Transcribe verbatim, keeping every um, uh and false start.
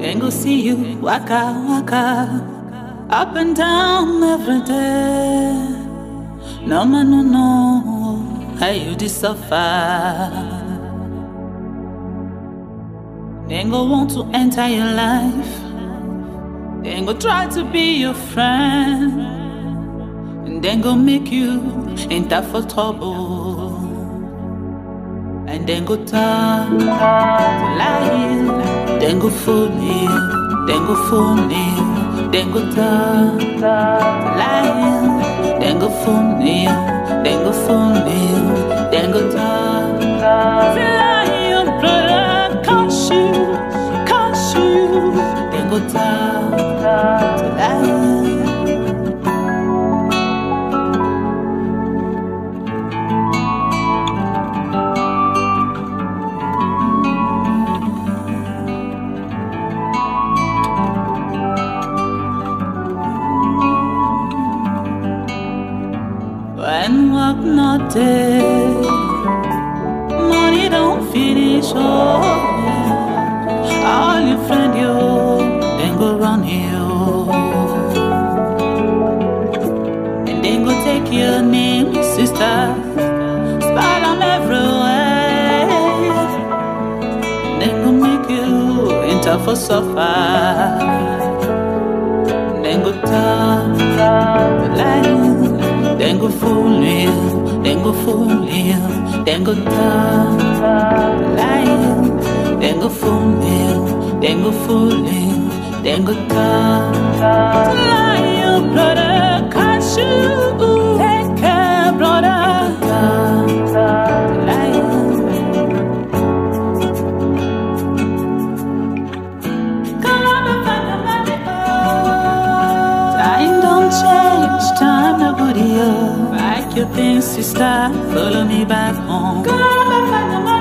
Then go see you, waka waka, up and down every day. No man no know how you did suffer. Then go want to enter your life. Then go try to be your friend. And then go make you enter for trouble. And then go talk to lie. Then go fool you. Then go fool you. Then go talk to lie. Then go fool you. Then go fool you. Then go talk to lie. Brother, curse you, curse you. Then go talk to lie. When work not there, money don't finish. Oh, all your friend you, then go run you, and then go take your name, sister, spot them everywhere, and then go make you enter for suffer, and then go talk the line. Then go fool you, then go fool you, then go talk lying, then go fool you, then go fool you, then go talk lie, brother, can't you take care, brother, lying. Time don't change, time nobody else. Pack your things, sister, follow me back home.